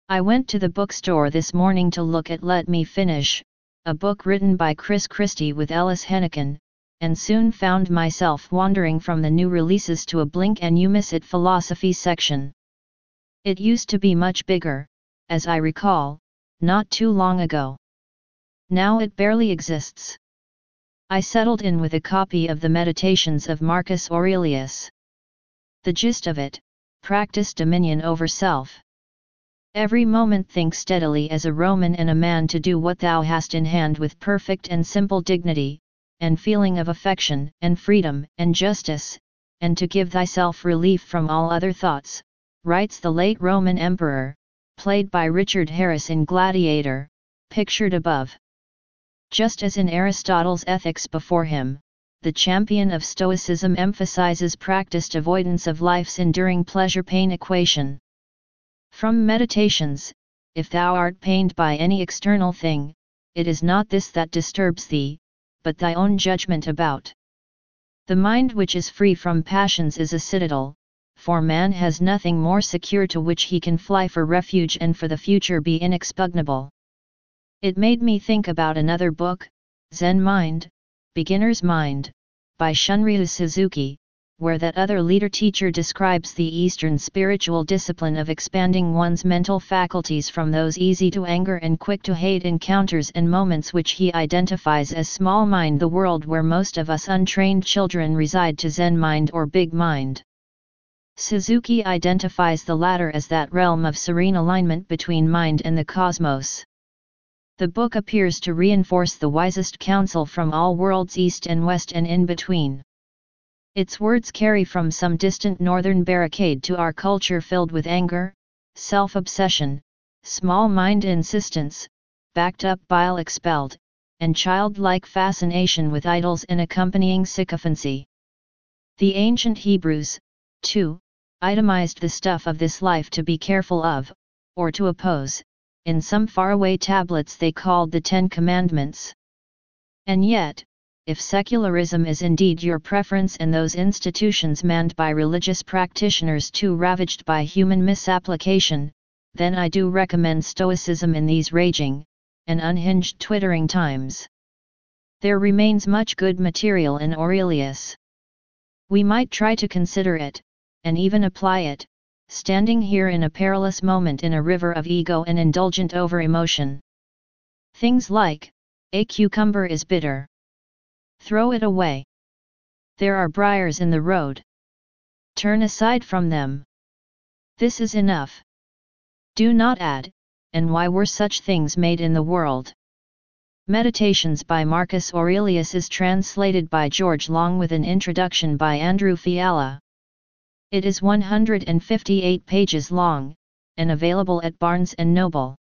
I went to the bookstore this morning to look at Let Me Finish, a book written by Chris Christie with Ellis Henican, and soon found myself wandering from the new releases to a blink and you miss it philosophy section. It used to be much bigger, as I recall, not too long ago. Now it barely exists. I settled in with a copy of the Meditations of Marcus Aurelius. The gist of it: practice dominion over self. Every moment think steadily as a Roman and a man to do what thou hast in hand with perfect and simple dignity, and feeling of affection, and freedom, and justice, and to give thyself relief from all other thoughts, writes the late Roman emperor, played by Richard Harris in Gladiator, pictured above. Just as in Aristotle's Ethics before him, the champion of Stoicism emphasizes practiced avoidance of life's enduring pleasure-pain equation. From Meditations: if thou art pained by any external thing, it is not this that disturbs thee, but thy own judgment about. The mind which is free from passions is a citadel, for man has nothing more secure to which he can fly for refuge and for the future be inexpugnable. It made me think about another book, Zen Mind, Beginner's Mind, by Shunryu Suzuki, where that other leader-teacher describes the Eastern spiritual discipline of expanding one's mental faculties from those easy to anger and quick to hate encounters and moments which he identifies as small mind, the world where most of us untrained children reside, to Zen mind or big mind. Suzuki identifies the latter as that realm of serene alignment between mind and the cosmos. The book appears to reinforce the wisest counsel from all worlds east and west and in between. Its words carry from some distant northern barricade to our culture filled with anger, self-obsession, small-mind insistence, backed-up bile expelled, and childlike fascination with idols and accompanying sycophancy. The ancient Hebrews, too, itemized the stuff of this life to be careful of, or to oppose, in some faraway tablets they called the Ten Commandments. And yet, if secularism is indeed your preference and those institutions manned by religious practitioners too ravaged by human misapplication, then I do recommend Stoicism in these raging and unhinged twittering times. There remains much good material in Aurelius. We might try to consider it, and even apply it, standing here in a perilous moment in a river of ego and indulgent over-emotion. Things like, a cucumber is bitter. Throw it away. There are briars in the road. Turn aside from them. This is enough. Do not add, and why were such things made in the world? Meditations by Marcus Aurelius is translated by George Long with an introduction by Andrew Fiala. It is 158 pages long, and available at Barnes & Noble.